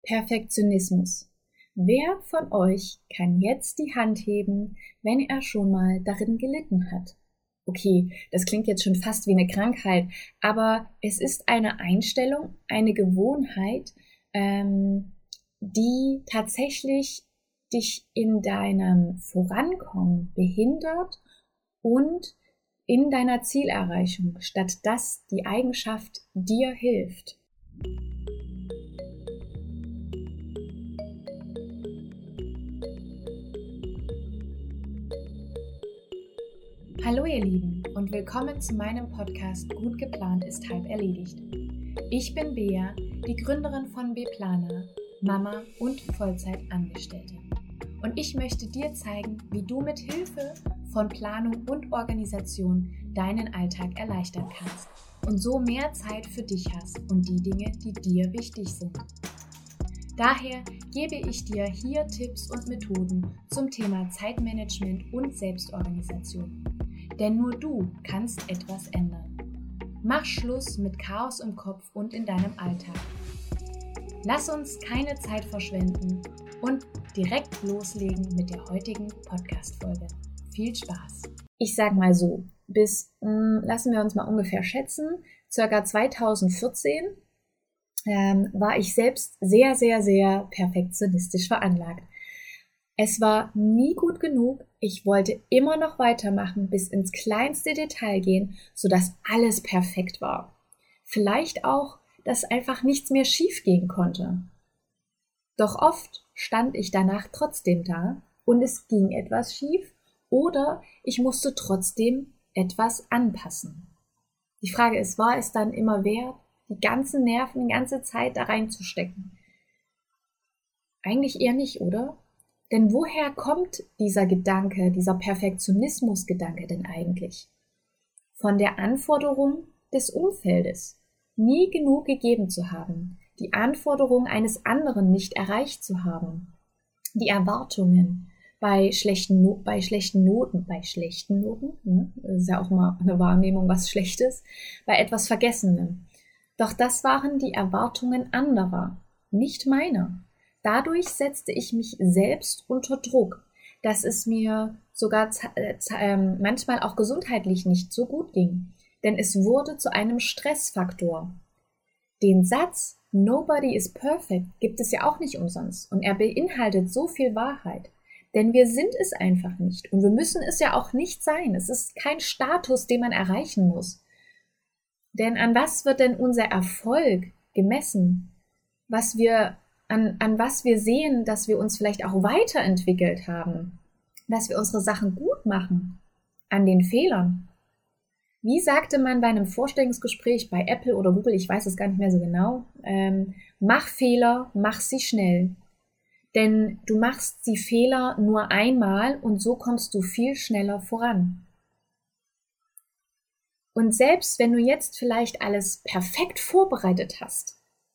Perfektionismus. Wer von euch kann jetzt die Hand heben, wenn er schon mal darin gelitten hat? Okay, das klingt jetzt schon fast wie eine Krankheit, aber es ist eine Einstellung, eine Gewohnheit, die tatsächlich dich in deinem Vorankommen behindert und in deiner Zielerreichung, statt dass die Eigenschaft dir hilft. Hallo ihr Lieben und willkommen zu meinem Podcast Gut geplant ist halb erledigt. Ich bin Bea, die Gründerin von B-Planer, Mama und Vollzeitangestellte. Und ich möchte dir zeigen, wie du mit Hilfe von Planung und Organisation deinen Alltag erleichtern kannst und so mehr Zeit für dich hast und die Dinge, die dir wichtig sind. Daher gebe ich dir hier Tipps und Methoden zum Thema Zeitmanagement und Selbstorganisation. Denn nur du kannst etwas ändern. Mach Schluss mit Chaos im Kopf und in deinem Alltag. Lass uns keine Zeit verschwenden und direkt loslegen mit der heutigen Podcast-Folge. Viel Spaß! Ich sag mal so, lassen wir uns mal ungefähr schätzen, circa 2014 war ich selbst sehr, sehr, sehr perfektionistisch veranlagt. Es war nie gut genug. Ich wollte immer noch weitermachen, bis ins kleinste Detail gehen, sodass alles perfekt war. Vielleicht auch, dass einfach nichts mehr schief gehen konnte. Doch oft stand ich danach trotzdem da und es ging etwas schief oder ich musste trotzdem etwas anpassen. Die Frage ist, war es dann immer wert, die ganzen Nerven, die ganze Zeit da reinzustecken? Eigentlich eher nicht, oder? Denn woher kommt dieser Gedanke, dieser Perfektionismus-Gedanke denn eigentlich? Von der Anforderung des Umfeldes, nie genug gegeben zu haben, die Anforderung eines anderen nicht erreicht zu haben, die Erwartungen bei schlechten Noten, ne? Das ist ja auch mal eine Wahrnehmung, was Schlechtes, bei etwas Vergessenem. Doch das waren die Erwartungen anderer, nicht meiner. Dadurch setzte ich mich selbst unter Druck, dass es mir sogar manchmal auch gesundheitlich nicht so gut ging, denn es wurde zu einem Stressfaktor. Den Satz "Nobody is perfect" gibt es ja auch nicht umsonst und er beinhaltet so viel Wahrheit, denn wir sind es einfach nicht und wir müssen es ja auch nicht sein. Es ist kein Status, den man erreichen muss. Denn an was wird denn unser Erfolg gemessen? An was wir sehen, dass wir uns vielleicht auch weiterentwickelt haben, dass wir unsere Sachen gut machen, an den Fehlern. Wie sagte man bei einem Vorstellungsgespräch bei Apple oder Google, ich weiß es gar nicht mehr so genau, mach Fehler, mach sie schnell. Denn du machst die Fehler nur einmal und so kommst du viel schneller voran. Und selbst wenn du jetzt vielleicht alles perfekt vorbereitet hast,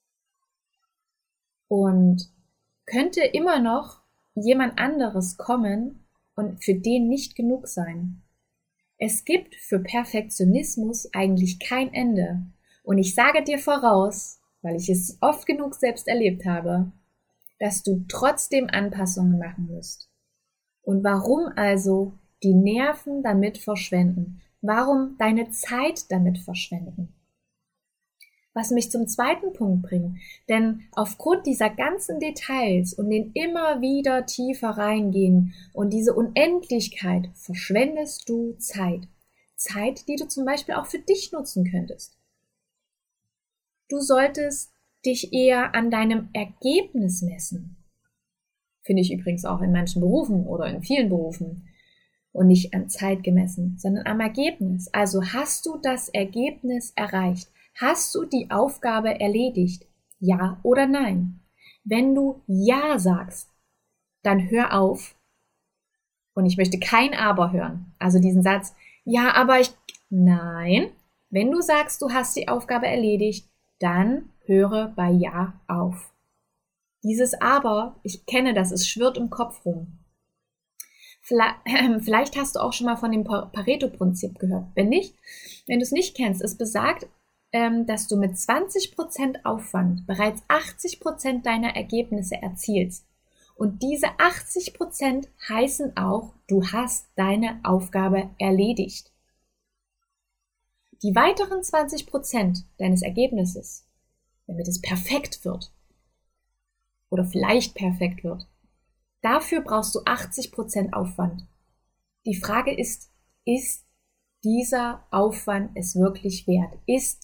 und könnte immer noch jemand anderes kommen und für den nicht genug sein. Es gibt für Perfektionismus eigentlich kein Ende. Und ich sage dir voraus, weil ich es oft genug selbst erlebt habe, dass du trotzdem Anpassungen machen musst. Und warum also die Nerven damit verschwenden? Warum deine Zeit damit verschwenden? Was mich zum zweiten Punkt bringt, denn aufgrund dieser ganzen Details und den immer wieder tiefer reingehen und diese Unendlichkeit verschwendest du Zeit. Zeit, die du zum Beispiel auch für dich nutzen könntest. Du solltest dich eher an deinem Ergebnis messen. Finde ich übrigens auch in manchen Berufen oder in vielen Berufen. Und nicht an Zeit gemessen, sondern am Ergebnis. Also hast du das Ergebnis erreicht? Hast du die Aufgabe erledigt? Ja oder nein? Wenn du Ja sagst, dann hör auf. Und ich möchte kein Aber hören. Also diesen Satz, ja, aber Nein. Wenn du sagst, du hast die Aufgabe erledigt, dann höre bei Ja auf. Dieses Aber, ich kenne das, es schwirrt im Kopf rum. Vielleicht hast du auch schon mal von dem Pareto-Prinzip gehört. Wenn du es nicht kennst, es besagt, dass du mit 20% Aufwand bereits 80% deiner Ergebnisse erzielst. Und diese 80% heißen auch, du hast deine Aufgabe erledigt. Die weiteren 20% deines Ergebnisses, damit es perfekt wird oder vielleicht perfekt wird, dafür brauchst du 80% Aufwand. Die Frage ist dieser Aufwand es wirklich wert? Ist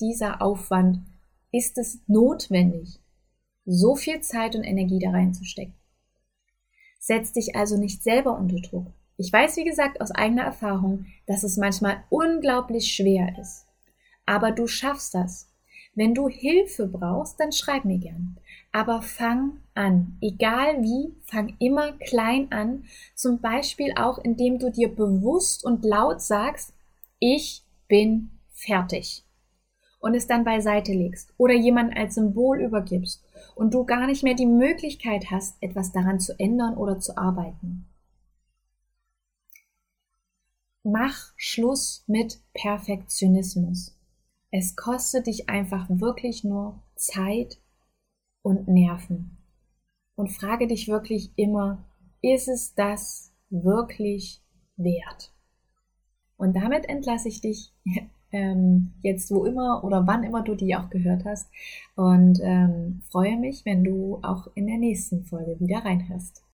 es notwendig, so viel Zeit und Energie da reinzustecken? Setz dich also nicht selber unter Druck. Ich weiß, wie gesagt, aus eigener Erfahrung, dass es manchmal unglaublich schwer ist. Aber du schaffst das. Wenn du Hilfe brauchst, dann schreib mir gern. Aber fang an. Egal wie, fang immer klein an. Zum Beispiel auch, indem du dir bewusst und laut sagst, ich bin fertig. Und es dann beiseite legst oder jemanden als Symbol übergibst und du gar nicht mehr die Möglichkeit hast, etwas daran zu ändern oder zu arbeiten. Mach Schluss mit Perfektionismus. Es kostet dich einfach wirklich nur Zeit und Nerven. Und frage dich wirklich immer, ist es das wirklich wert? Und damit entlasse ich dich jetzt wo immer oder wann immer du die auch gehört hast und freue mich, wenn du auch in der nächsten Folge wieder reinhörst.